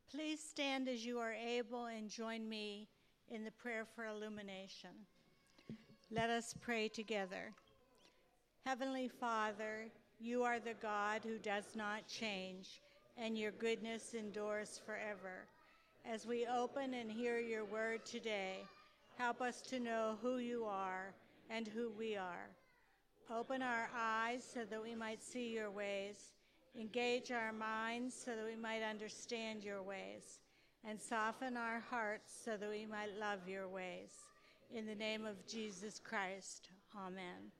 Please stand as you are able and join me in the prayer for illumination. Let us pray together. Heavenly Father, you are the God who does not change, and your goodness endures forever. As we open and hear your word today, help us to know who you are and who we are. Open our eyes so that we might see your ways, engage our minds so that we might understand your ways, and soften our hearts so that we might love your ways. In the name of Jesus Christ, amen.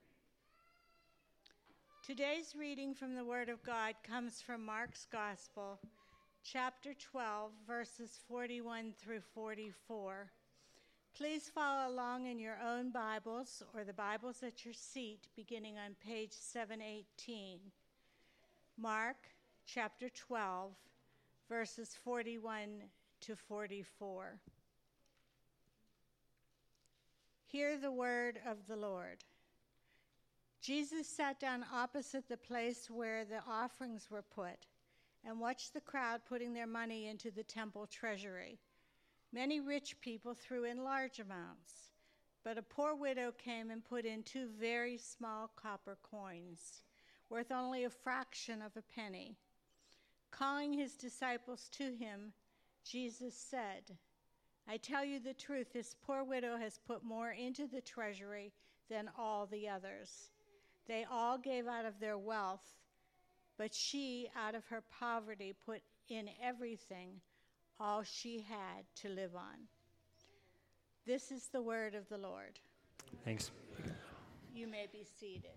Today's reading from the Word of God comes from Mark's Gospel, chapter 12, verses 41 through 44. Please follow along in your own Bibles or the Bibles at your seat, beginning on page 718. Mark chapter 12, verses 41 to 44. Hear the word of the Lord. Jesus sat down opposite the place where the offerings were put and watched the crowd putting their money into the temple treasury. Many rich people threw in large amounts, but a poor widow came and put in 2 very small copper coins, worth only a fraction of a penny. Calling his disciples to him, Jesus said, I tell you the truth, this poor widow has put more into the treasury than all the others. They all gave out of their wealth, but she, out of her poverty, put in everything, all she had to live on. This is the word of the Lord. Thanks. You may be seated.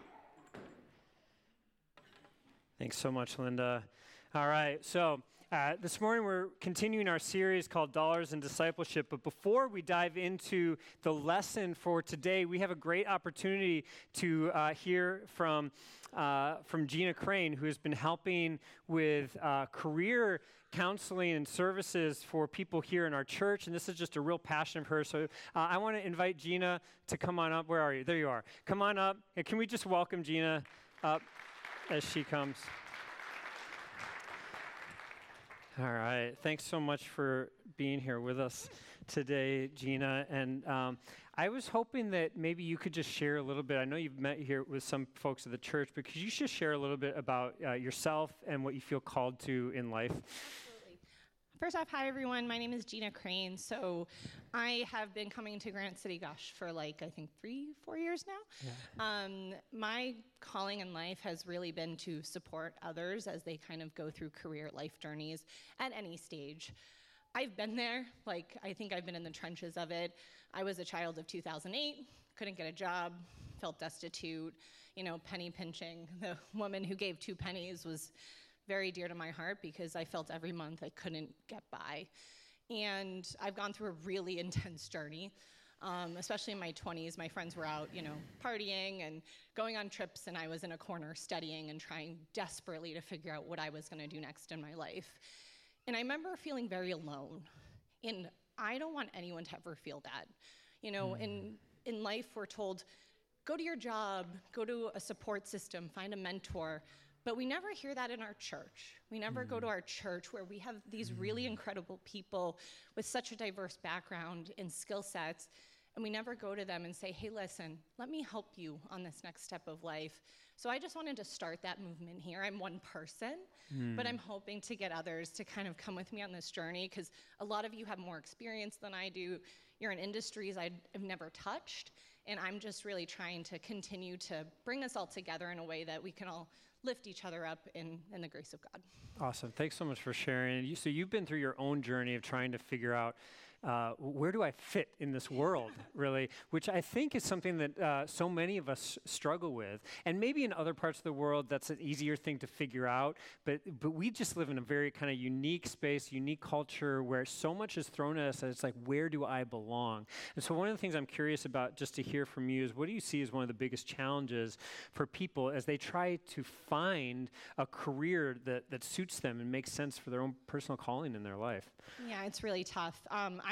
Thanks so much, Linda. All right, so this morning we're continuing our series called Dollars and Discipleship, but before we dive into the lesson for today, we have a great opportunity to hear from Gina Crane, who has been helping with career counseling and services for people here in our church, and this is just a real passion of hers. So I want to invite Gina to come on up. Where are you? There you are. Come on up. And can we just welcome Gina up as she comes? All right. Thanks so much for being here with us today, Gina. And I was hoping that maybe you could just share a little bit. I know you've met here with some folks at the church, but could you just share a little bit about yourself and what you feel called to in life? Absolutely. First off, hi, everyone. My name is Gina Crane. So I have been coming to Granite City, for I think 3-4 years now. Yeah. My calling in life has really been to support others as they kind of go through career life journeys at any stage. I've been there. I think I've been in the trenches of it. I was a child of 2008, couldn't get a job, felt destitute, penny pinching. The woman who gave 2 pennies was very dear to my heart because I felt every month I couldn't get by. And I've gone through a really intense journey, especially in my 20s. My friends were out, partying and going on trips, and I was in a corner studying and trying desperately to figure out what I was going to do next in my life. And I remember feeling very alone. And I don't want anyone to ever feel that. In life, we're told, go to your job, go to a support system, find a mentor. But we never hear that in our church. We never go to our church where we have these really incredible people with such a diverse background and skill sets, and we never go to them and say, hey, listen, let me help you on this next step of life. So I just wanted to start that movement here. I'm one person, but I'm hoping to get others to kind of come with me on this journey because a lot of you have more experience than I do. You're in industries I've never touched, and I'm just really trying to continue to bring us all together in a way that we can all lift each other up in the grace of God. Awesome. Thanks so much for sharing. So you've been through your own journey of trying to figure out where do I fit in this world, really, which I think is something that so many of us struggle with. And maybe in other parts of the world, that's an easier thing to figure out. But we just live in a very kind of unique space, unique culture where so much is thrown at us that it's like, where do I belong? And so one of the things I'm curious about just to hear from you is what do you see as one of the biggest challenges for people as they try to find a career that suits them and makes sense for their own personal calling in their life? Yeah, it's really tough. I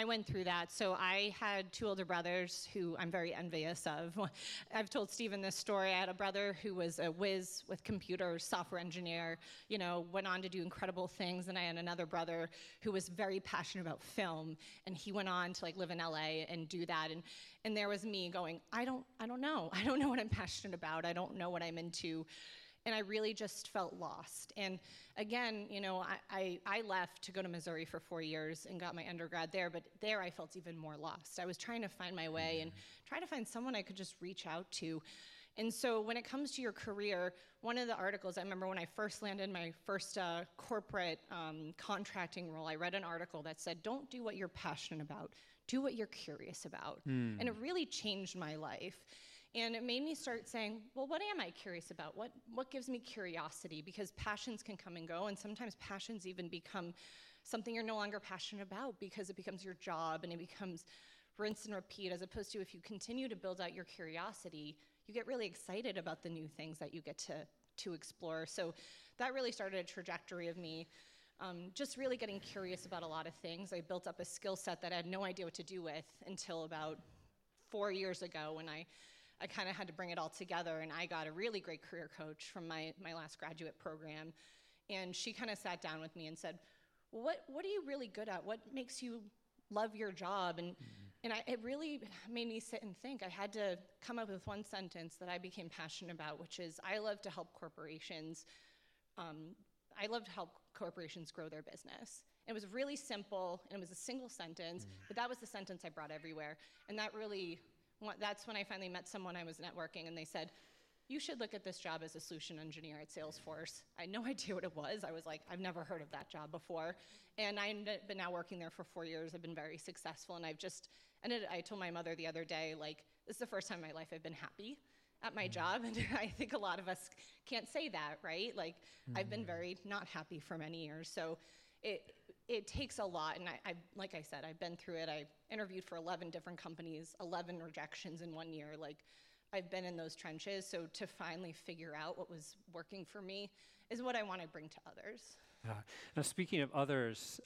I went through that. So I had two older brothers who I'm very envious of. I've told Stephen this story. I had a brother who was a whiz with computers, software engineer, went on to do incredible things. And I had another brother who was very passionate about film, and he went on to live in LA and do that. And there was me going, I don't know. I don't know what I'm passionate about. I don't know what I'm into. And I really just felt lost. And again, I left to go to Missouri for 4 years and got my undergrad there, but there I felt even more lost. I was trying to find my way and try to find someone I could just reach out to. And so when it comes to your career, one of the articles, I remember when I first landed my first corporate contracting role, I read an article that said, don't do what you're passionate about, do what you're curious about. And it really changed my life. And it made me start saying, well, what am I curious about? What gives me curiosity? Because passions can come and go, and sometimes passions even become something you're no longer passionate about because it becomes your job and it becomes rinse and repeat, as opposed to if you continue to build out your curiosity, you get really excited about the new things that you get to explore. So that really started a trajectory of me just really getting curious about a lot of things. I built up a skill set that I had no idea what to do with until about 4 years ago when I kind of had to bring it all together, and I got a really great career coach from my last graduate program, and she kind of sat down with me and said, well, what are you really good at? What makes you love your job? And it really made me sit and think. I had to come up with one sentence that I became passionate about, which is I love to help corporations. I love to help corporations grow their business. It was really simple, and it was a single sentence, but that was the sentence I brought everywhere, and that's when I finally met someone. I was networking, and they said, you should look at this job as a solution engineer at Salesforce. I had no idea what it was. I was like, I've never heard of that job before. And I've been now working there for 4 years. I've been very successful, and I told my mother the other day, this is the first time in my life I've been happy at my job, and I think a lot of us can't say that, right? I've been very not happy for many years. So it takes a lot, and like I said, I've been through it. I interviewed for 11 different companies, 11 rejections in 1 year. I've been in those trenches, so to finally figure out what was working for me is what I want to bring to others. Now, speaking of others,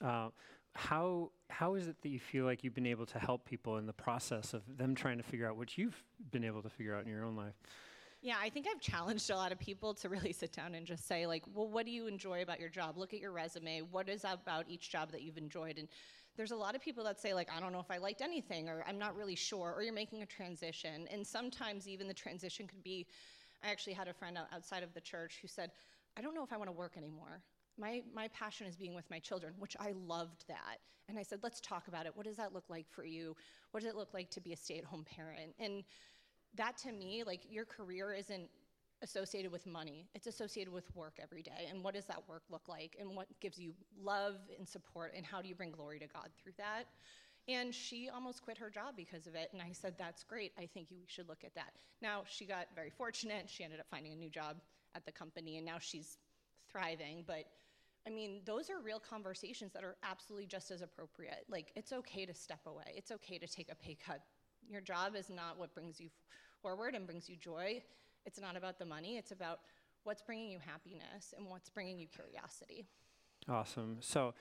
how is it that you feel like you've been able to help people in the process of them trying to figure out what you've been able to figure out in your own life? Yeah, I think I've challenged a lot of people to really sit down and just say, well, what do you enjoy about your job? Look at your resume. What is about each job that you've enjoyed? And there's a lot of people that say, I don't know if I liked anything, or I'm not really sure, or you're making a transition. And sometimes even the transition could be, I actually had a friend outside of the church who said, I don't know if I want to work anymore. My passion is being with my children, which I loved that. And I said, let's talk about it. What does that look like for you? What does it look like to be a stay-at-home parent? And that, to me, your career isn't associated with money. It's associated with work every day. And what does that work look like? And what gives you love and support? And how do you bring glory to God through that? And she almost quit her job because of it. And I said, that's great. I think you should look at that. Now, she got very fortunate. She ended up finding a new job at the company, and now she's thriving. But those are real conversations that are absolutely just as appropriate. It's okay to step away. It's okay to take a pay cut. Your job is not what brings you forward and brings you joy. It's not about the money. It's about what's bringing you happiness and what's bringing you curiosity. Awesome. So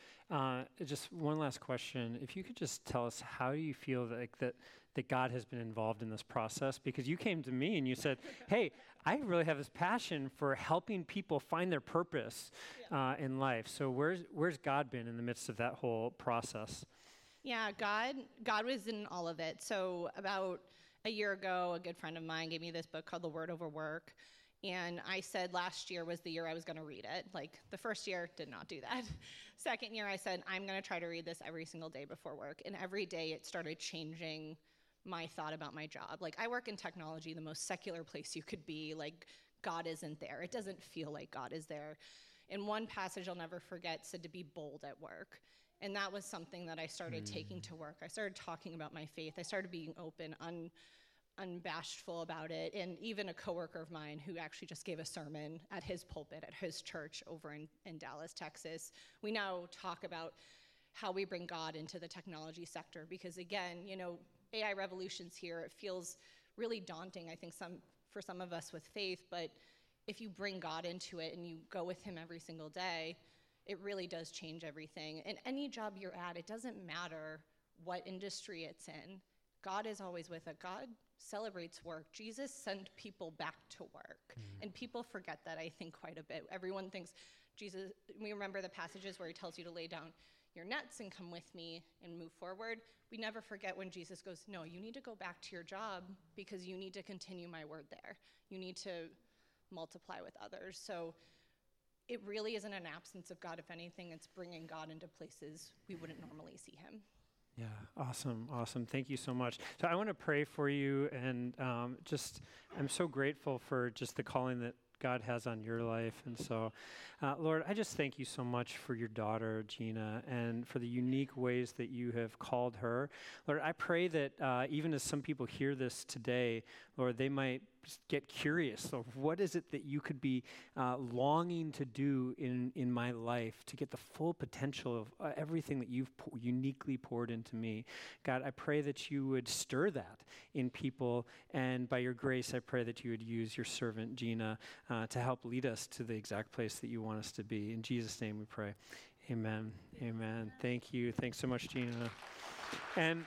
just one last question. If you could just tell us, how do you feel that God has been involved in this process? Because you came to me and you said, hey, I really have this passion for helping people find their purpose in life. So where's God been in the midst of that whole process? Yeah, God was in all of it. So about a year ago, a good friend of mine gave me this book called The Word Over Work. And I said last year was the year I was going to read it. The first year, did not do that. Second year, I said, I'm going to try to read this every single day before work. And every day it started changing my thought about my job. I work in technology, the most secular place you could be. God isn't there. It doesn't feel like God is there. And one passage I'll never forget said to be bold at work. And that was something that I started taking to work. I started talking about my faith. I started being open, unbashful about it. And even a coworker of mine who actually just gave a sermon at his pulpit at his church over in Dallas, Texas. We now talk about how we bring God into the technology sector, because again, AI revolution's here. It feels really daunting, I think, for some of us with faith, but if you bring God into it and you go with him every single day, it really does change everything. And any job you're at, it doesn't matter what industry it's in. God is always with it. God celebrates work. Jesus sent people back to work. And people forget that, I think, quite a bit. Everyone thinks Jesus, we remember the passages where he tells you to lay down your nets and come with me and move forward. We never forget when Jesus goes, no, you need to go back to your job because you need to continue my word there. You need to multiply with others. So it really isn't an absence of God. If anything, it's bringing God into places we wouldn't normally see him. Yeah, awesome. Thank you so much. So I want to pray for you, and I'm so grateful for just the calling that God has on your life. And so, Lord, I just thank you so much for your daughter, Gina, and for the unique ways that you have called her. Lord, I pray that even as some people hear this today, Lord, they might get curious. So what is it that you could be longing to do in my life to get the full potential of everything that you've uniquely poured into me? God, I pray that you would stir that in people, and by your grace, I pray that you would use your servant, Gina, to help lead us to the exact place that you want us to be. In Jesus' name we pray. Amen. Amen. Thank you. Thanks so much, Gina. And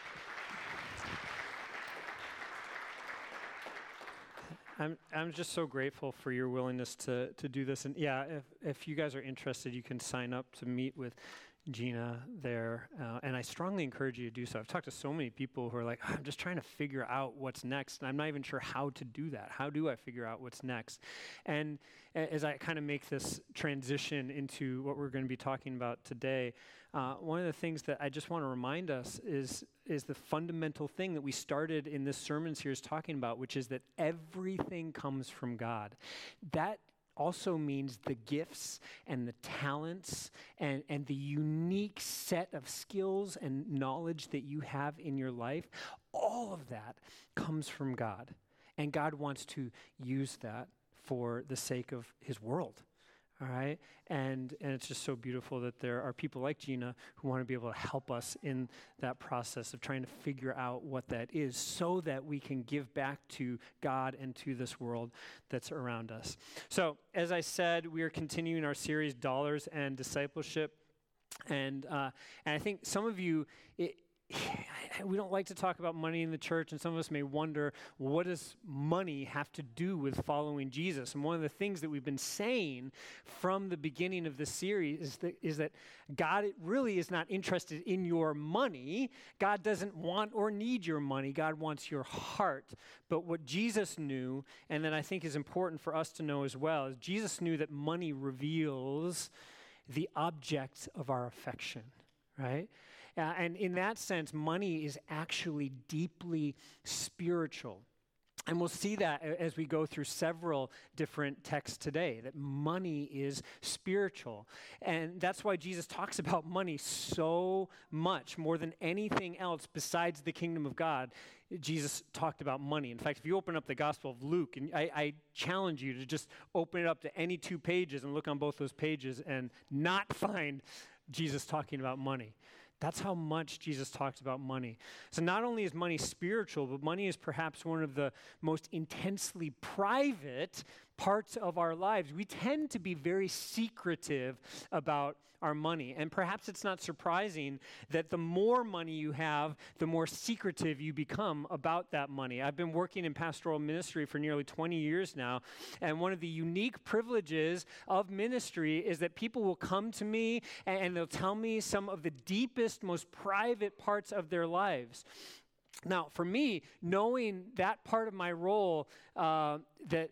I'm just so grateful for your willingness to do this. And yeah, if you guys are interested, you can sign up to meet with Gina there. And I strongly encourage you to do so. I've talked to so many people who are like, I'm just trying to figure out what's next. And I'm not even sure how to do that. How do I figure out what's next? And as I kind of make this transition into what we're going to be talking about today, one of the things that I just want to remind us is the fundamental thing that we started in this sermon series talking about, which is that everything comes from God. That also means the gifts and the talents and the unique set of skills and knowledge that you have in your life, all of that comes from God. And God wants to use that for the sake of his world. All right, and it's just so beautiful that there are people like Gina who want to be able to help us in that process of trying to figure out what that is so that we can give back to God and to this world that's around us. So, as I said, we are continuing our series, Dollars and Discipleship. And I think some of you, we don't like to talk about money in the church, and some of us may wonder, what does money have to do with following Jesus? And one of the things that we've been saying from the beginning of this series is that God really is not interested in your money. God doesn't want or need your money. God wants your heart. But what Jesus knew, and that I think is important for us to know as well, is Jesus knew that money reveals the object of our affection, right? And in that sense, money is actually deeply spiritual. And we'll see that as we go through several different texts today, that money is spiritual. And that's why Jesus talks about money so much, more than anything else besides the kingdom of God. Jesus talked about money. In fact, if you open up the Gospel of Luke, and I challenge you to just open it up to any 2 pages and look on both those pages and not find Jesus talking about money. That's how much Jesus talks about money. So not only is money spiritual, but money is perhaps one of the most intensely private parts of our lives. We tend to be very secretive about our money. And perhaps it's not surprising that the more money you have, the more secretive you become about that money. I've been working in pastoral ministry for nearly 20 years now, and one of the unique privileges of ministry is that people will come to me and they'll tell me some of the deepest, most private parts of their lives. Now, for me, knowing that part of my role, that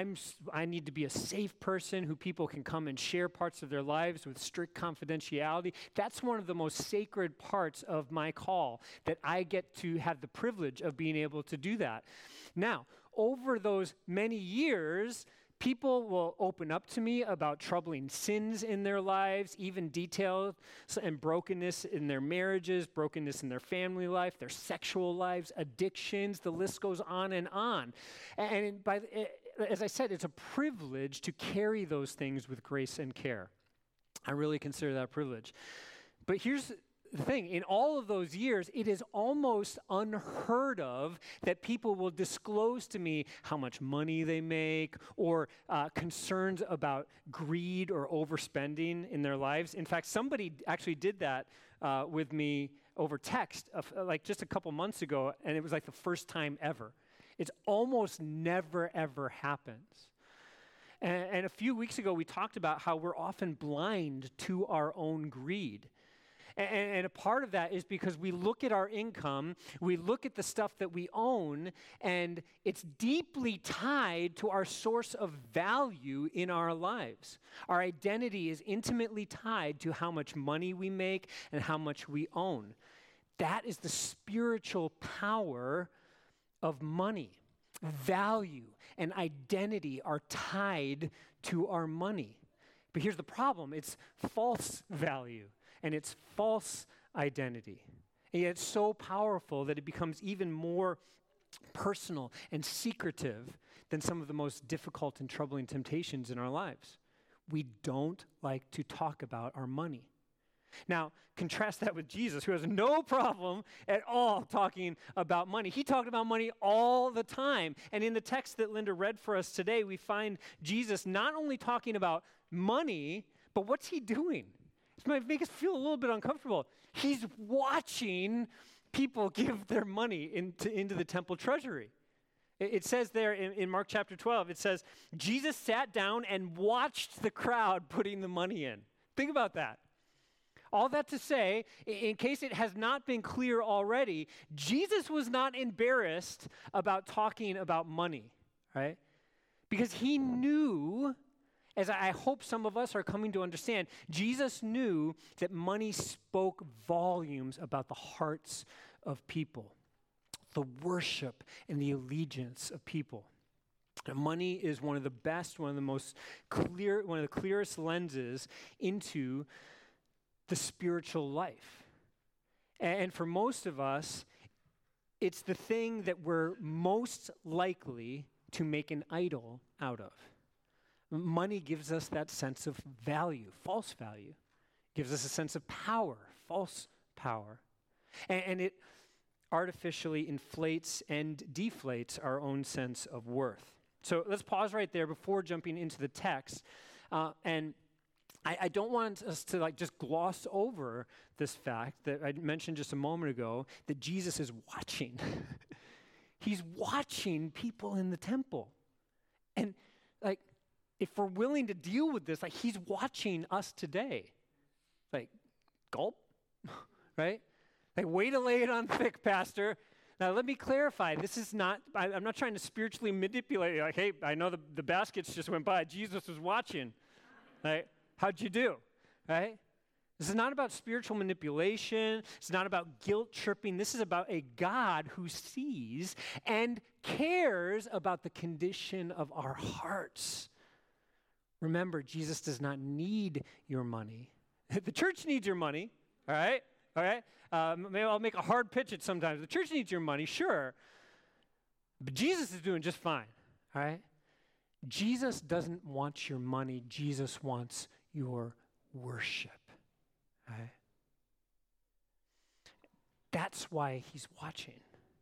I need to be a safe person who people can come and share parts of their lives with strict confidentiality, that's one of the most sacred parts of my call, that I get to have the privilege of being able to do that. Now, over those many years, people will open up to me about troubling sins in their lives, even details and brokenness in their marriages, brokenness in their family life, their sexual lives, addictions, the list goes on and on. And as I said, it's a privilege to carry those things with grace and care. I really consider that a privilege. But here's the thing, in all of those years, it is almost unheard of that people will disclose to me how much money they make or concerns about greed or overspending in their lives. In fact, somebody actually did that with me over text like just a couple months ago, and it was like the first time ever. It's almost never, ever happens. And a few weeks ago, we talked about how we're often blind to our own greed. And a part of that is because we look at our income, we look at the stuff that we own, and it's deeply tied to our source of value in our lives. Our identity is intimately tied to how much money we make and how much we own. That is the spiritual power of money. Value and identity are tied to our money. But here's the problem. It's false value. And it's false identity. And yet it's so powerful that it becomes even more personal and secretive than some of the most difficult and troubling temptations in our lives. We don't like to talk about our money. Now, contrast that with Jesus, who has no problem at all talking about money. He talked about money all the time. And in the text that Linda read for us today, we find Jesus not only talking about money, but what's he doing? This might make us feel a little bit uncomfortable. He's watching people give their money into the temple treasury. It says there in Mark chapter 12, it says, Jesus sat down and watched the crowd putting the money in. Think about that. All that to say, in case it has not been clear already, Jesus was not embarrassed about talking about money, right? Because he knew, as I hope some of us are coming to understand, Jesus knew that money spoke volumes about the hearts of people, the worship and the allegiance of people. And money is one of the best, one of the clearest lenses into the spiritual life. And for most of us, it's the thing that we're most likely to make an idol out of. Money gives us that sense of value, false value. Gives us a sense of power, false power. And it artificially inflates and deflates our own sense of worth. So let's pause right there before jumping into the text. And I don't want us to just gloss over this fact that I mentioned just a moment ago, that Jesus is watching. He's watching people in the temple. And if we're willing to deal with this, he's watching us today. Gulp, right? Way to lay it on thick, Pastor. Now, let me clarify. This is not, I'm not trying to spiritually manipulate you. Hey, I know the baskets just went by. Jesus was watching. Right? How'd you do? Right? This is not about spiritual manipulation. It's not about guilt tripping. This is about a God who sees and cares about the condition of our hearts. Remember, Jesus does not need your money. The church needs your money, all right? All right? Maybe I'll make a hard pitch at sometimes. The church needs your money, sure. But Jesus is doing just fine, all right? Jesus doesn't want your money. Jesus wants your worship, right? That's why he's watching.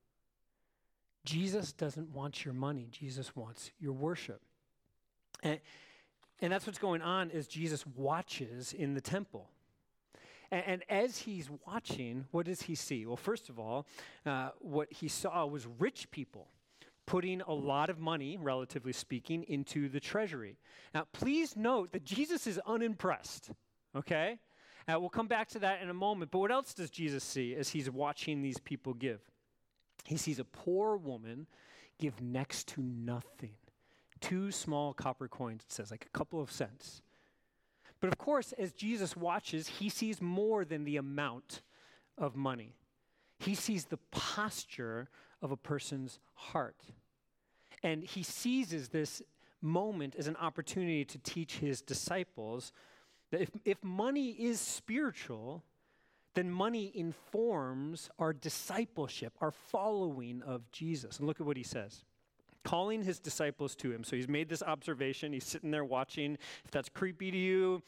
Jesus doesn't want your money. Jesus wants your worship. And that's what's going on as Jesus watches in the temple. And as he's watching, what does he see? Well, first of all, what he saw was rich people putting a lot of money, relatively speaking, into the treasury. Now, please note that Jesus is unimpressed, okay? We'll come back to that in a moment. But what else does Jesus see as he's watching these people give? He sees a poor woman give next to nothing. 2 small copper coins, it says, a couple of cents. But of course, as Jesus watches, he sees more than the amount of money. He sees the posture of a person's heart. And he seizes this moment as an opportunity to teach his disciples that if money is spiritual, then money informs our discipleship, our following of Jesus. And look at what he says. Calling his disciples to him. So he's made this observation. He's sitting there watching. If that's creepy to you,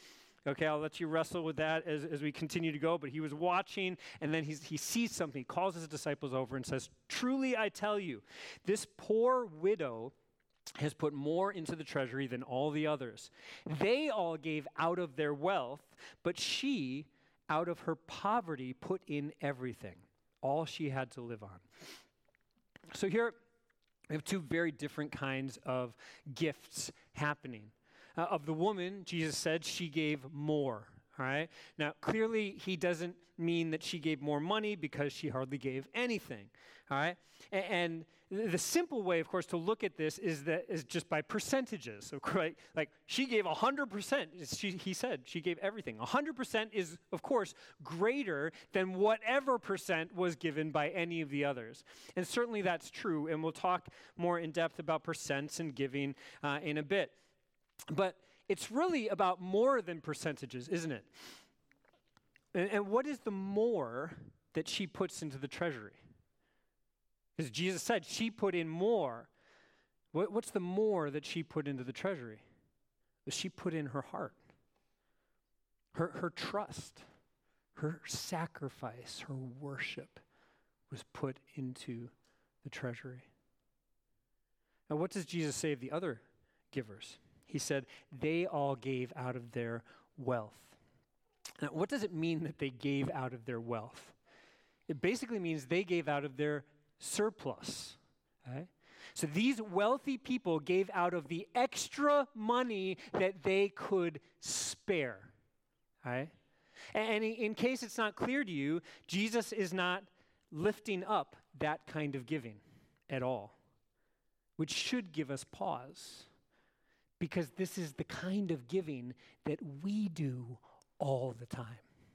Okay, I'll let you wrestle with that as we continue to go. But he was watching, and then he sees something. He calls his disciples over and says, "Truly I tell you, this poor widow has put more into the treasury than all the others. They all gave out of their wealth, but she, out of her poverty, put in everything, all she had to live on." So here we have two very different kinds of gifts happening. Of the woman, Jesus said she gave more, all right? Now, clearly, he doesn't mean that she gave more money because she hardly gave anything, all right? And the simple way, of course, to look at this is just by percentages. So, like she gave 100%. He said she gave everything. 100% is, of course, greater than whatever percent was given by any of the others. And certainly that's true, and we'll talk more in depth about percents and giving in a bit. But it's really about more than percentages, isn't it? And what is the more that she puts into the treasury? Because Jesus said she put in more. What's the more that she put into the treasury? That she put in her heart, her trust, her sacrifice, her worship was put into the treasury. Now, what does Jesus say of the other givers? He said, they all gave out of their wealth. Now, what does it mean that they gave out of their wealth? It basically means they gave out of their surplus. Okay? So these wealthy people gave out of the extra money that they could spare. Okay? And in case it's not clear to you, Jesus is not lifting up that kind of giving at all, which should give us pause. Because this is the kind of giving that we do all the time.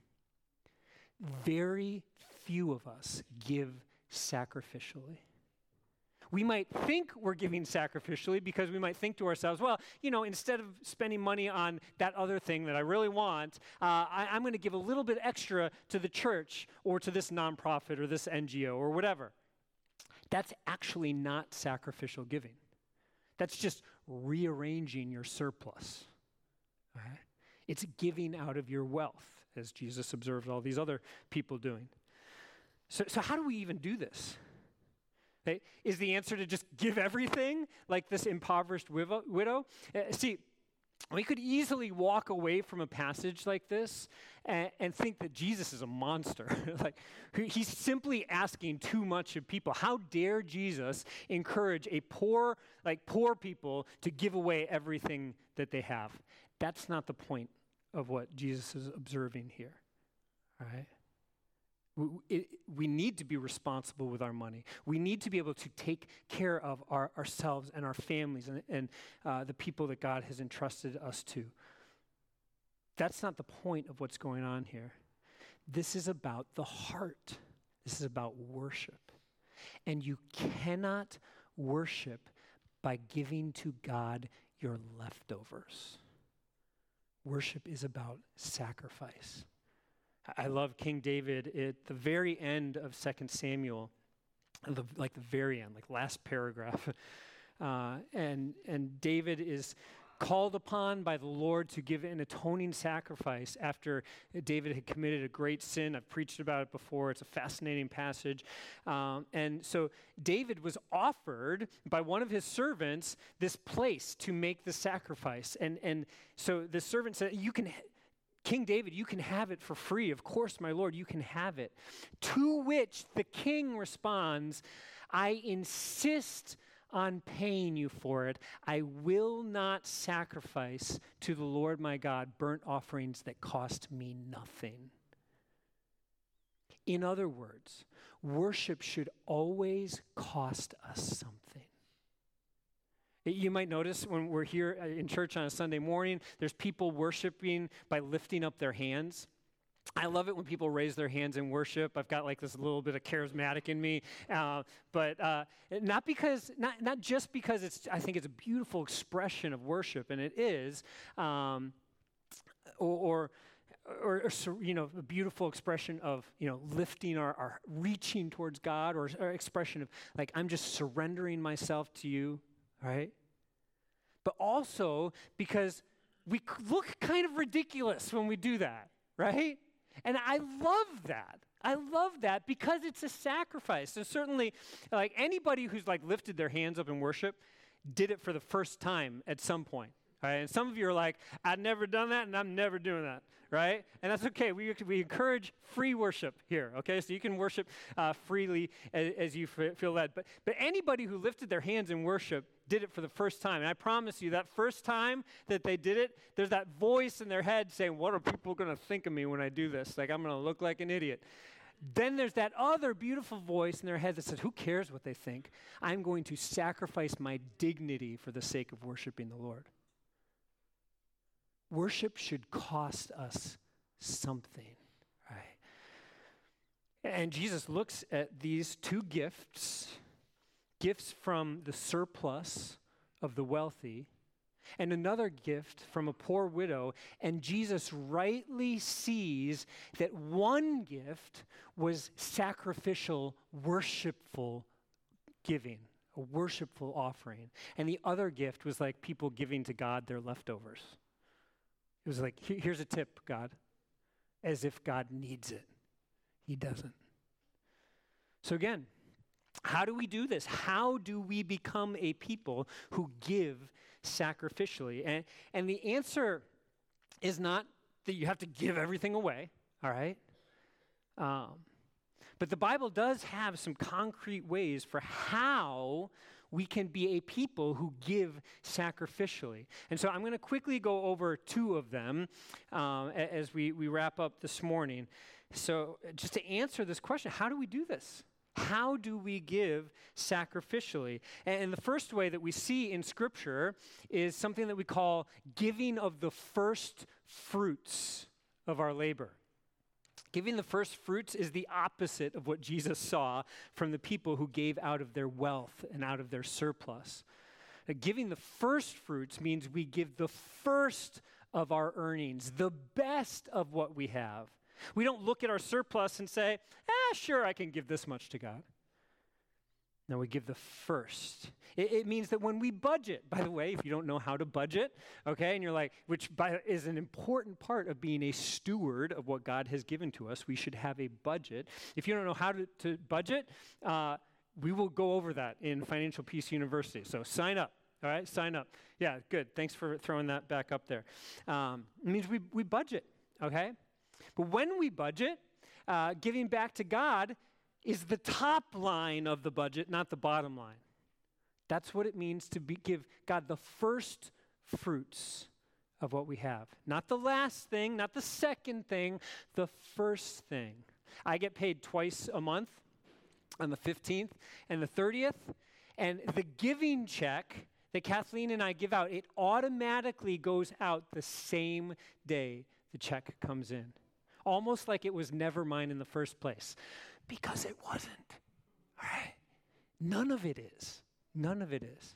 Very few of us give sacrificially. We might think we're giving sacrificially because we might think to ourselves, well, instead of spending money on that other thing that I really want, I'm going to give a little bit extra to the church or to this nonprofit or this NGO or whatever. That's actually not sacrificial giving. That's just rearranging your surplus. Right? It's giving out of your wealth, as Jesus observed all these other people doing. So how do we even do this? Okay? Is the answer to just give everything like this impoverished widow? See, we could easily walk away from a passage like this and think that Jesus is a monster. Like he's simply asking too much of people. How dare Jesus encourage poor people to give away everything that they have? That's not the point of what Jesus is observing here. All right? We need to be responsible with our money. We need to be able to take care of ourselves and our families and the people that God has entrusted us to. That's not the point of what's going on here. This is about the heart. This is about worship. And you cannot worship by giving to God your leftovers. Worship is about sacrifice. I love King David at the very end of 2 Samuel, the very end, last paragraph. And David is called upon by the Lord to give an atoning sacrifice after David had committed a great sin. I've preached about it before. It's a fascinating passage. And so David was offered by one of his servants this place to make the sacrifice. And so the servant said, King David, you can have it for free. Of course, my Lord, you can have it. To which the king responds, I insist on paying you for it. I will not sacrifice to the Lord my God burnt offerings that cost me nothing. In other words, worship should always cost us something. You might notice when we're here in church on a Sunday morning, there's people worshiping by lifting up their hands. I love it when people raise their hands in worship. I've got this little bit of charismatic in me, but not just because I think it's a beautiful expression of worship, and it is, or a beautiful expression of lifting our reaching towards God, or expression of I'm just surrendering myself to you. Right? But also because we look kind of ridiculous when we do that, right? And I love that. I love that because it's a sacrifice. And certainly, like anybody who's like lifted their hands up in worship did it for the first time at some point. Right? And some of you are like, I've never done that and I'm never doing that, right? And that's okay. We encourage free worship here, okay? So you can worship freely as you feel led. But anybody who lifted their hands in worship did it for the first time. And I promise you, that first time that they did it, there's that voice in their head saying, what are people going to think of me when I do this? Like, I'm going to look like an idiot. Then there's that other beautiful voice in their head that says, who cares what they think? I'm going to sacrifice my dignity for the sake of worshiping the Lord. Worship should cost us something, right? And Jesus looks at these two gifts from the surplus of the wealthy, and another gift from a poor widow, and Jesus rightly sees that one gift was sacrificial, worshipful giving, a worshipful offering, and the other gift was like people giving to God their leftovers. It was like, here's a tip, God, as if God needs it. He doesn't. So again, how do we do this? How do we become a people who give sacrificially? And the answer is not that you have to give everything away, all right? But the Bible does have some concrete ways for how we can be a people who give sacrificially. And so I'm going to quickly go over two of them as we wrap up this morning. So just to answer this question, how do we do this? How do we give sacrificially? And the first way that we see in Scripture is something that we call giving of the first fruits of our labor. Giving the first fruits is the opposite of what Jesus saw from the people who gave out of their wealth and out of their surplus. Giving the first fruits means we give the first of our earnings, the best of what we have. We don't look at our surplus and say, sure, I can give this much to God. No, we give the first. It means that when we budget, by the way, if you don't know how to budget, okay, and you're like, is an important part of being a steward of what God has given to us, we should have a budget. If you don't know how to budget, we will go over that in Financial Peace University. So sign up, all right, sign up. Yeah, good. Thanks for throwing that back up there. It means we budget, okay? But when we budget, giving back to God is the top line of the budget, not the bottom line. That's what it means to give God the first fruits of what we have. Not the last thing, not the second thing, the first thing. I get paid twice a month, on the 15th and the 30th, and the giving check that Kathleen and I give out, it automatically goes out the same day the check comes in. Almost like it was never mine in the first place. Because it wasn't. All right? None of it is. None of it is.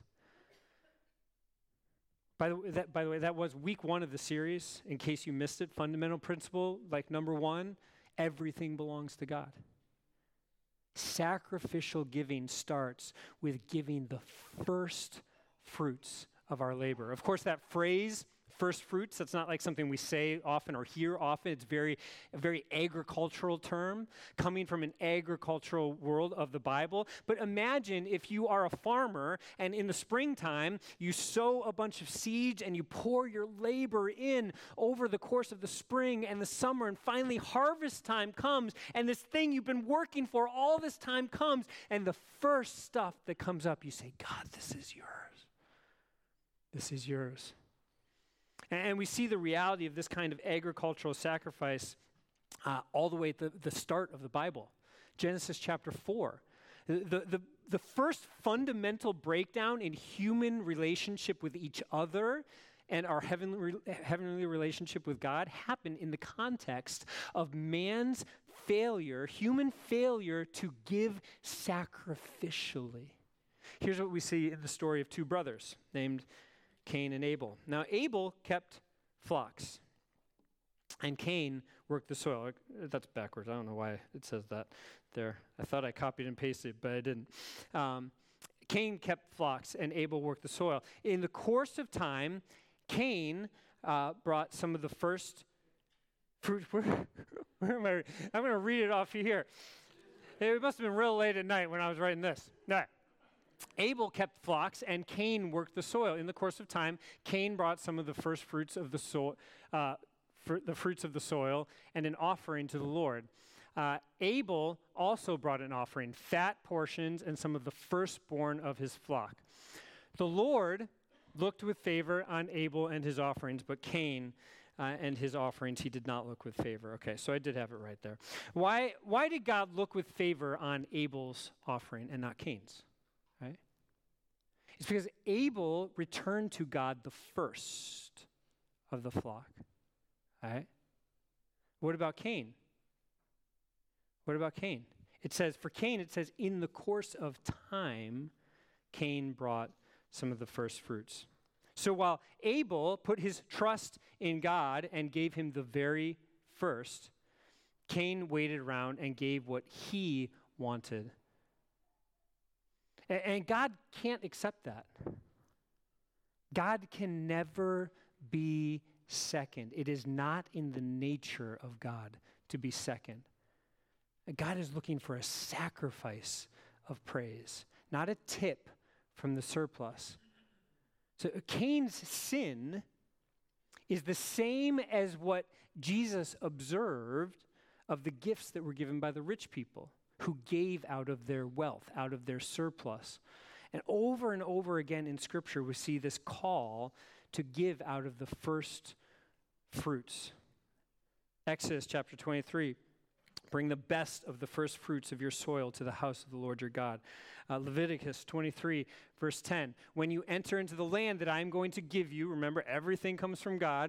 By the way, that was week 1 of the series. In case you missed it, fundamental principle, like number 1, everything belongs to God. Sacrificial giving starts with giving the first fruits of our labor. Of course, that phrase, first fruits, that's not like something we say often or hear often. It's a very agricultural term coming from an agricultural world of the Bible. But imagine if you are a farmer and in the springtime, you sow a bunch of seeds and you pour your labor in over the course of the spring and the summer, and finally harvest time comes, and this thing you've been working for all this time comes, and the first stuff that comes up, you say, God, this is yours. This is yours. And we see the reality of this kind of agricultural sacrifice all the way at the start of the Bible. Genesis chapter 4. The first fundamental breakdown in human relationship with each other and our heavenly relationship with God happened in the context of man's failure, human failure to give sacrificially. Here's what we see in the story of two brothers named Cain and Abel. Now, Abel kept flocks, and Cain worked the soil. That's backwards. I don't know why it says that there. I thought I copied and pasted, but I didn't. Cain kept flocks, and Abel worked the soil. In the course of time, Cain brought some of the first fruit. Where am I? I'm going to read it off here. It must have been real late at night when I was writing this. All right. Abel kept flocks, and Cain worked the soil. In the course of time, Cain brought some of the first fruits of the soil, the fruits of the soil, and an offering to the Lord. Abel also brought an offering, fat portions, and some of the firstborn of his flock. The Lord looked with favor on Abel and his offerings, but Cain and his offerings he did not look with favor. Okay, so I did have it right there. Why did God look with favor on Abel's offering and not Cain's? Right? It's because Abel returned to God the first of the flock. Right? What about Cain? What about Cain? It says, for Cain, it says, in the course of time, Cain brought some of the first fruits. So while Abel put his trust in God and gave him the very first, Cain waited around and gave what he wanted. And God can't accept that. God can never be second. It is not in the nature of God to be second. God is looking for a sacrifice of praise, not a tip from the surplus. So Cain's sin is the same as what Jesus observed of the gifts that were given by the rich people who gave out of their wealth, out of their surplus. And over again in Scripture, we see this call to give out of the first fruits. Exodus chapter 23, bring the best of the first fruits of your soil to the house of the Lord your God. Leviticus 23, verse 10, when you enter into the land that I am going to give you, remember everything comes from God,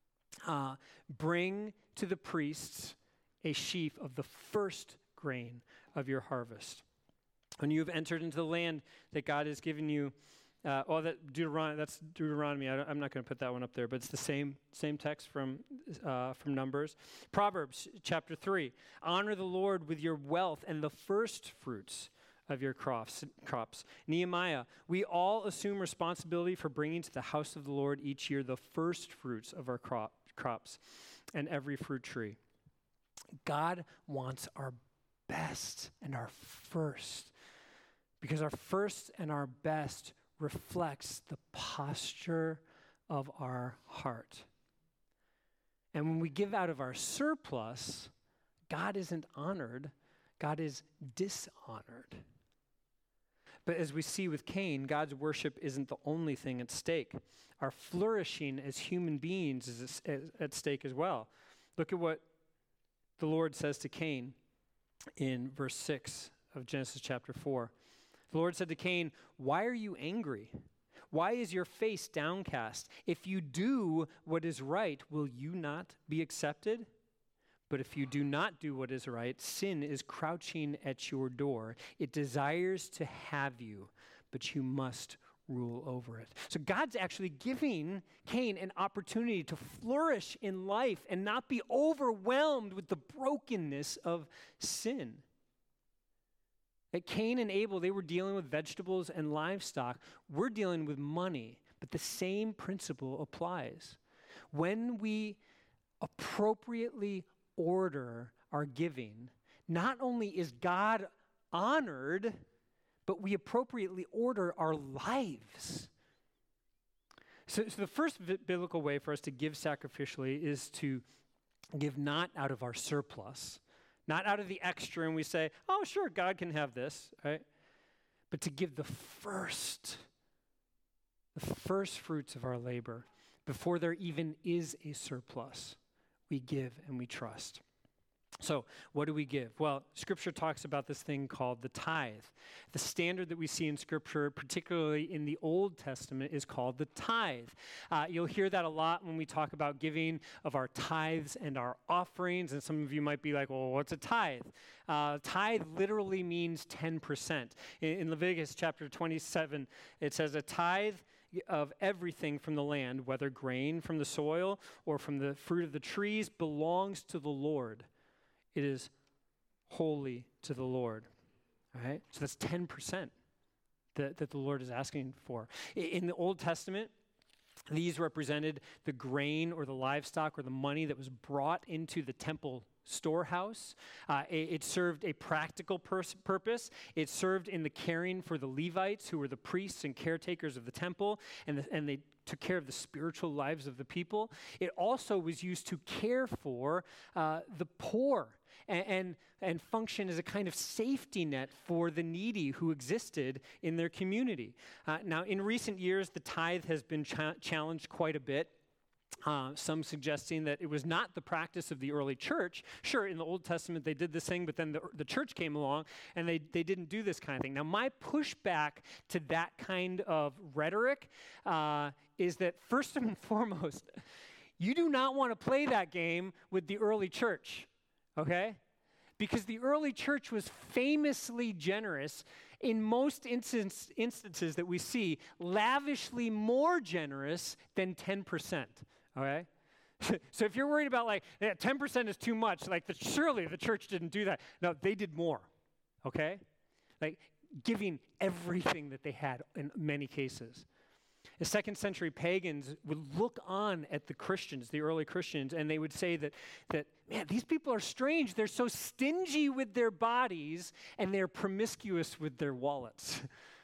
bring to the priests a sheaf of the first grain of your harvest. When you have entered into the land that God has given you, that's Deuteronomy. I'm not going to put that one up there, but it's the same text from Numbers. Proverbs chapter 3, honor the Lord with your wealth and the first fruits of your crops. Nehemiah, we all assume responsibility for bringing to the house of the Lord each year the first fruits of our crops and every fruit tree. God wants our best and our first, because our first and our best reflects the posture of our heart. And when we give out of our surplus, God isn't honored, God is dishonored. But as we see with Cain, God's worship isn't the only thing at stake. Our flourishing as human beings is at stake as well. Look at what the Lord says to Cain in verse 6 of Genesis chapter 4. The Lord said to Cain, why are you angry? Why is your face downcast? If you do what is right, will you not be accepted? But if you do not do what is right, sin is crouching at your door. It desires to have you, but you must rule over it. So God's actually giving Cain an opportunity to flourish in life and not be overwhelmed with the brokenness of sin. At Cain and Abel, they were dealing with vegetables and livestock. We're dealing with money, but the same principle applies. When we appropriately order our giving, not only is God honored, but we appropriately order our lives. So the first biblical way for us to give sacrificially is to give not out of our surplus, not out of the extra, and we say, oh, sure, God can have this, right? But to give the first fruits of our labor before there even is a surplus. We give and we trust. So what do we give? Well, Scripture talks about this thing called the tithe. The standard that we see in Scripture, particularly in the Old Testament, is called the tithe. You'll hear that a lot when we talk about giving of our tithes and our offerings, and some of you might be like, well, what's a tithe? Tithe literally means 10%. In Leviticus chapter 27, it says a tithe of everything from the land, whether grain from the soil or from the fruit of the trees, belongs to the Lord. It is holy to the Lord. All right? So that's 10% that the Lord is asking for. In the Old Testament, These represented the grain or the livestock or the money that was brought into the temple storehouse. It served a practical purpose. It served in the caring for the Levites, who were the priests and caretakers of the temple, and they took care of the spiritual lives of the people. It also was used to care for the poor and function as a kind of safety net for the needy who existed in their community. Now, in recent years, the tithe has been challenged quite a bit. Some suggesting that it was not the practice of the early church. Sure, in the Old Testament they did this thing, but then the church came along and they didn't do this kind of thing. Now, my pushback to that kind of rhetoric is that first and foremost, you do not want to play that game with the early church, okay? Because the early church was famously generous, in most instances that we see, lavishly more generous than 10%. All right? So if you're worried about 10% is too much, surely the church didn't do that. No, they did more, okay? Giving everything that they had in many cases. The second century pagans would look on at the Christians, the early Christians, and they would say that man, these people are strange. They're so stingy with their bodies, and they're promiscuous with their wallets.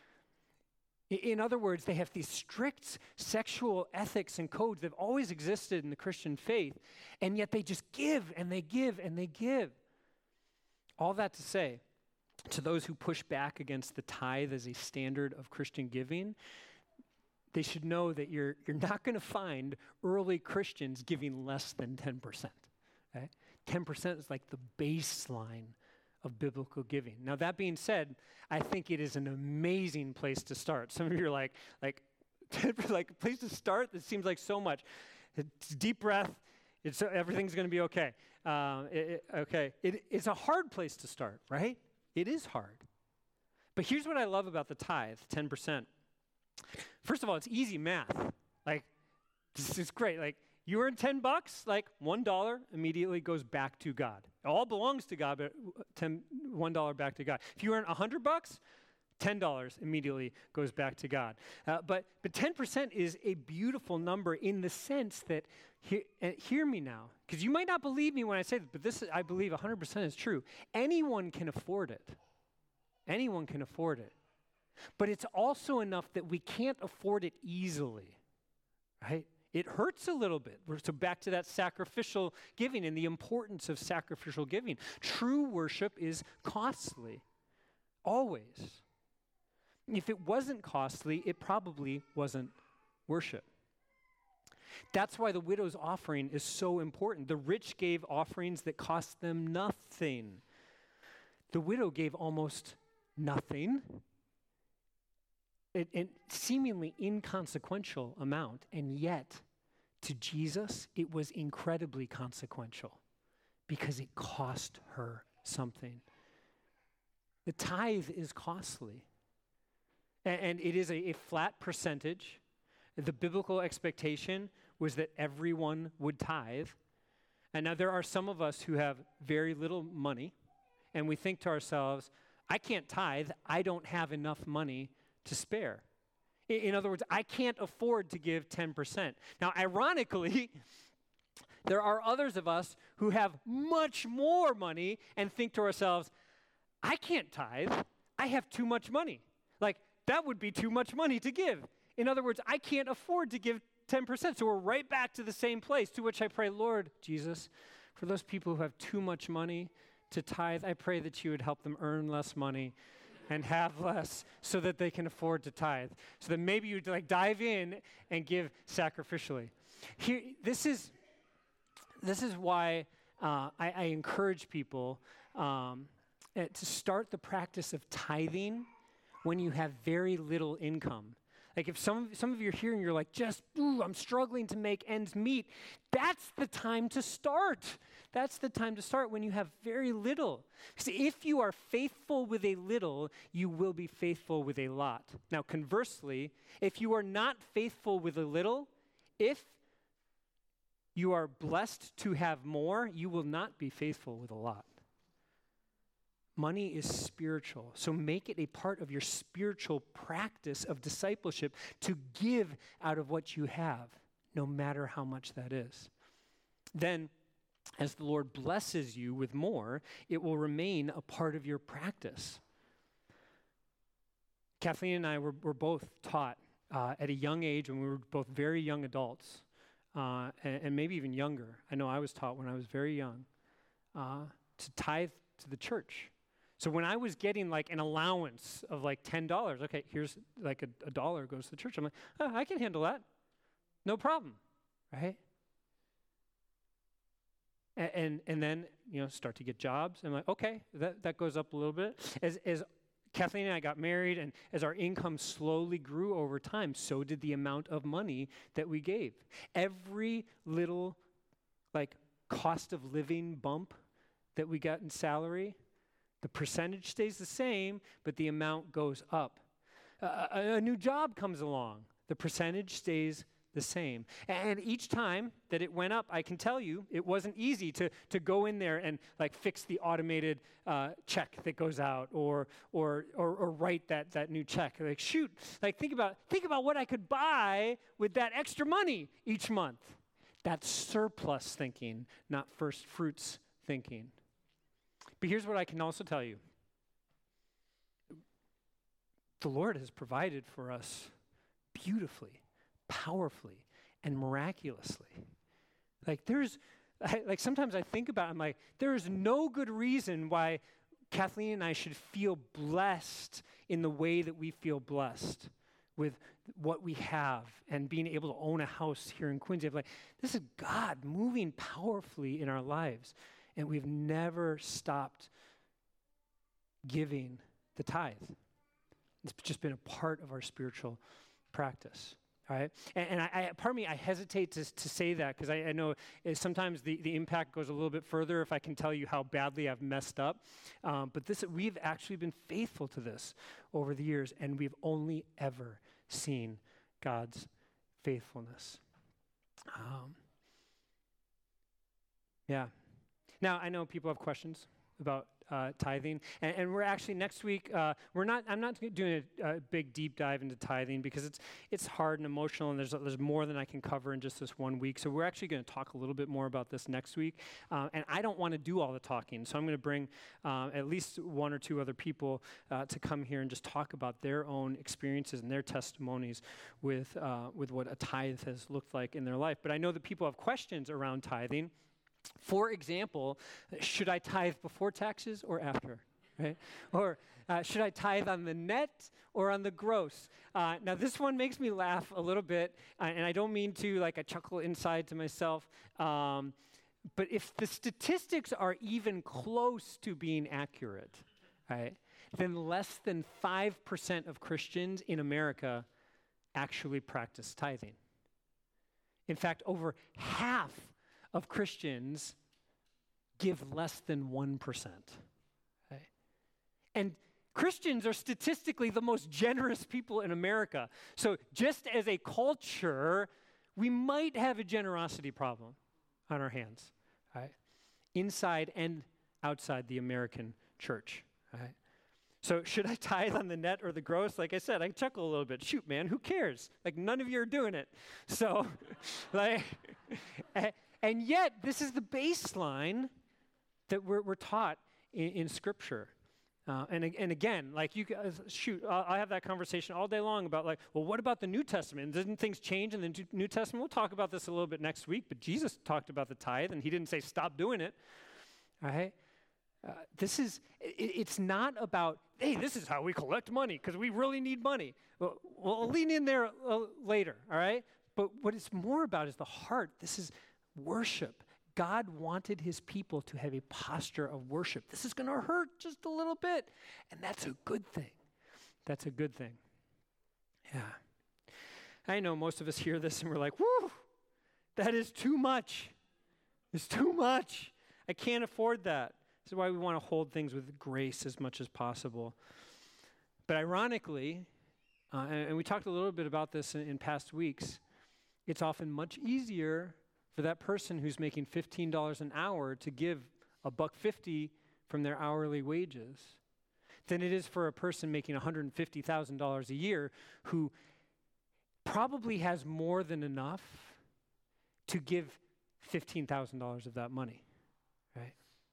In other words, they have these strict sexual ethics and codes that have always existed in the Christian faith, and yet they just give and they give and they give. All that to say, to those who push back against the tithe as a standard of Christian giving, they should know that you're not going to find early Christians giving less than 10%. Okay? 10% is like the baseline of biblical giving. Now, that being said, I think it is an amazing place to start. Some of you are like place to start? This seems like so much. It's deep breath. Everything's going to be okay. It's a hard place to start, right? It is hard. But here's what I love about the tithe, 10%. First of all, it's easy math. This is great. You earn $10, $1 immediately goes back to God. It all belongs to God, but $1 back to God. If you earn $100, $10 immediately goes back to God. But 10% is a beautiful number in the sense that, hear me now, because you might not believe me when I say this, but this I believe 100% is true. Anyone can afford it. Anyone can afford it. But it's also enough that we can't afford it easily, right? It hurts a little bit. So back to that sacrificial giving and the importance of sacrificial giving. True worship is costly, always. If it wasn't costly, it probably wasn't worship. That's why the widow's offering is so important. The rich gave offerings that cost them nothing. The widow gave almost nothing. An seemingly inconsequential amount, and yet to Jesus it was incredibly consequential because it cost her something. The tithe is costly, and it is a flat percentage. The biblical expectation was that everyone would tithe, and now there are some of us who have very little money, and we think to ourselves, I can't tithe, I don't have enough money to spare. In other words, I can't afford to give 10%. Now, ironically, there are others of us who have much more money and think to ourselves, I can't tithe. I have too much money. That would be too much money to give. In other words, I can't afford to give 10%. So we're right back to the same place, to which I pray, Lord Jesus, for those people who have too much money to tithe, I pray that you would help them earn less money and have less so that they can afford to tithe. So that maybe you'd dive in and give sacrificially. Here, this is why I encourage people to start the practice of tithing when you have very little income. If some of you are here and you're I'm struggling to make ends meet, that's the time to start. That's the time to start when you have very little. See, if you are faithful with a little, you will be faithful with a lot. Now, conversely, if you are not faithful with a little, if you are blessed to have more, you will not be faithful with a lot. Money is spiritual, so make it a part of your spiritual practice of discipleship to give out of what you have, no matter how much that is. Then, as the Lord blesses you with more, it will remain a part of your practice. Kathleen and I were both taught at a young age, when we were both very young adults, and maybe even younger. I know I was taught when I was very young to tithe to the church. So when I was getting like an allowance of like $10, okay, here's like a dollar goes to the church. I'm like, oh, I can handle that. No problem, right? And then, start to get jobs. I'm like, okay, that goes up a little bit. As Kathleen and I got married, and as our income slowly grew over time, so did the amount of money that we gave. Every little cost of living bump that we got in salary, the percentage stays the same, but the amount goes up. A new job comes along, the percentage stays the same. And each time that it went up, I can tell you, it wasn't easy to go in there and fix the automated check that goes out or write that new check. Think about what I could buy with that extra money each month. That's surplus thinking, not first fruits thinking. But here's what I can also tell you. The Lord has provided for us beautifully, powerfully, and miraculously. Sometimes I think about it, I'm like, there is no good reason why Kathleen and I should feel blessed in the way that we feel blessed with what we have and being able to own a house here in Quincy. This is God moving powerfully in our lives, and we've never stopped giving the tithe. It's just been a part of our spiritual practice. All right, and part of me, I hesitate to say that because I know sometimes the impact goes a little bit further if I can tell you how badly I've messed up. But we've actually been faithful to this over the years, and we've only ever seen God's faithfulness. Yeah. Now, I know people have questions about tithing, and we're actually next week. I'm not doing a big deep dive into tithing because it's hard and emotional, and there's more than I can cover in just this 1 week. So we're actually going to talk a little bit more about this next week, and I don't want to do all the talking, so I'm going to bring at least one or two other people to come here and just talk about their own experiences and their testimonies with what a tithe has looked like in their life. But I know that people have questions around tithing. For example, should I tithe before taxes or after, right? Or should I tithe on the net or on the gross? Now, this one makes me laugh a little bit, and I don't mean to, I chuckle inside to myself. But if the statistics are even close to being accurate, right, then less than 5% of Christians in America actually practice tithing. In fact, over half of Christians give less than 1%. Okay? And Christians are statistically the most generous people in America. So just as a culture, we might have a generosity problem on our hands, right? Inside and outside the American church. Right? So should I tithe on the net or the gross? Like I said, I chuckle a little bit. Shoot, man, who cares? None of you are doing it. So, and yet, this is the baseline that we're taught in Scripture. And again, you guys, I have that conversation all day long about well, what about the New Testament? Didn't things change in the New Testament? We'll talk about this a little bit next week, but Jesus talked about the tithe, and he didn't say stop doing it. All right? It's not about, hey, this is how we collect money because we really need money. Well, we'll lean in there later, all right? But what it's more about is the heart. This is worship. God wanted his people to have a posture of worship. This is going to hurt just a little bit, and that's a good thing. That's a good thing. Yeah. I know most of us hear this and we're like, whoo, that is too much. It's too much. I can't afford that. This is why we want to hold things with grace as much as possible. But ironically, and we talked a little bit about this in past weeks, it's often much easier for that person who's making $15 an hour to give $1.50 from their hourly wages than it is for a person making $150,000 a year who probably has more than enough to give $15,000 of that money, right?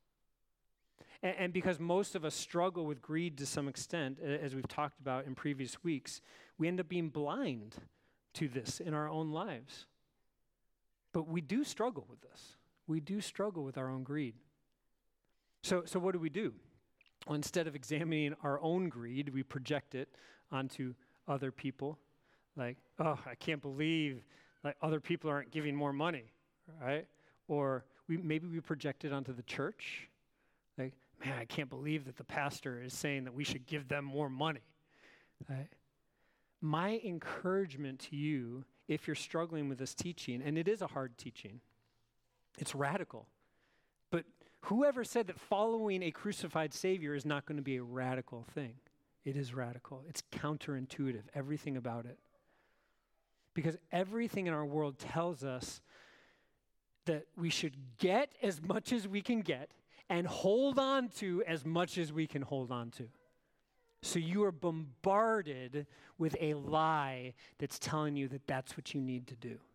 And because most of us struggle with greed to some extent, as we've talked about in previous weeks, we end up being blind to this in our own lives. But we do struggle with this. We do struggle with our own greed. So what do? Well, instead of examining our own greed, we project it onto other people. Like, oh, I can't believe like other people aren't giving more money, right? Or maybe we project it onto the church. Like, man, I can't believe that the pastor is saying that we should give them more money, right? My encouragement to you, if you're struggling with this teaching, and it is a hard teaching, it's radical. But whoever said that following a crucified Savior is not going to be a radical thing? It is radical. It's counterintuitive, everything about it. Because everything in our world tells us that we should get as much as we can get and hold on to as much as we can hold on to. So you are bombarded with a lie that's telling you that that's what you need to do.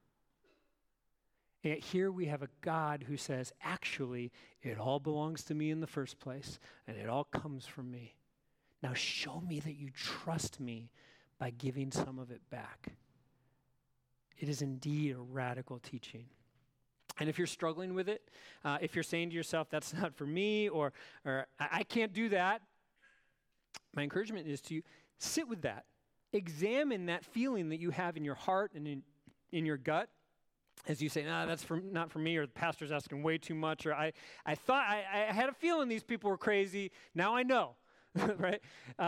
And yet here we have a God who says, actually, it all belongs to me in the first place, and it all comes from me. Now show me that you trust me by giving some of it back. It is indeed a radical teaching. And if you're struggling with it, if you're saying to yourself, that's not for me, or I can't do that, my encouragement is to sit with that. Examine that feeling that you have in your heart and in your gut as you say, that's not for me, or the pastor's asking way too much, or I thought, I had a feeling these people were crazy. Now I know, right?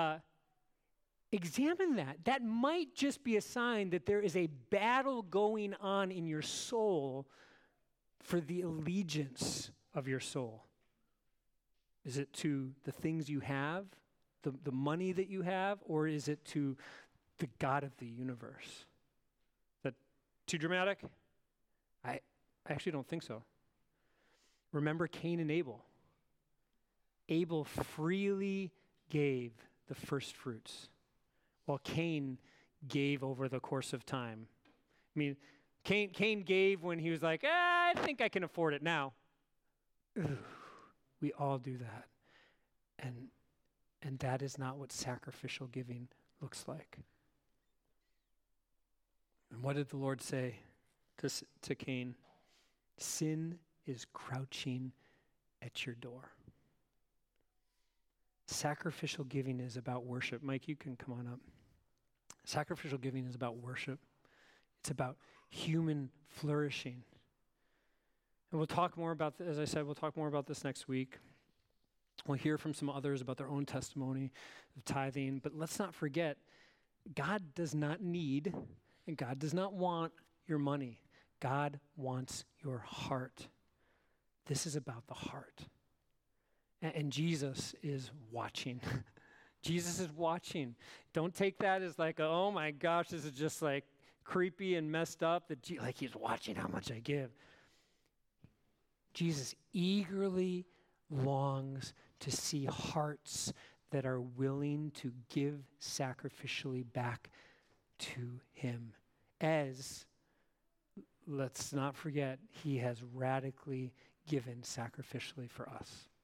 Examine that. That might just be a sign that there is a battle going on in your soul for the allegiance of your soul. Is it to the things you have, the money that you have, or is it to the God of the universe? Is that too dramatic? I actually don't think so. Remember Cain and Abel. Abel freely gave the first fruits, while Cain gave over the course of time. I mean, Cain gave when he was like, I think I can afford it now. Ugh, we all do that. And that is not what sacrificial giving looks like. And what did the Lord say to Cain? Sin is crouching at your door. Sacrificial giving is about worship. Mike, you can come on up. Sacrificial giving is about worship. It's about human flourishing. And we'll talk more about this, as I said, we'll talk more about this next week. We'll hear from some others about their own testimony of tithing. But let's not forget, God does not need and God does not want your money. God wants your heart. This is about the heart. And Jesus is watching. Jesus is watching. Don't take that as like, oh my gosh, this is just like creepy and messed up, like he's watching how much I give. Jesus eagerly longs to see hearts that are willing to give sacrificially back to him. As, let's not forget, he has radically given sacrificially for us.